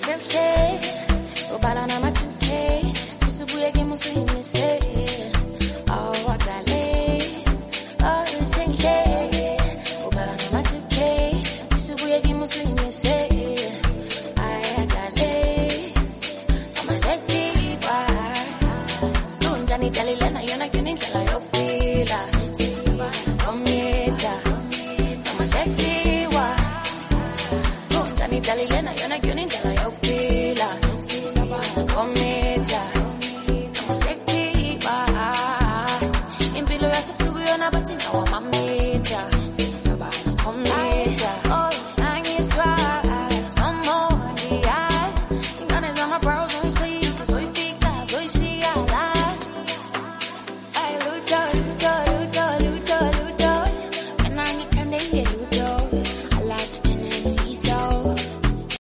Dalilena, you're not getting the like, okay, la, see, come here.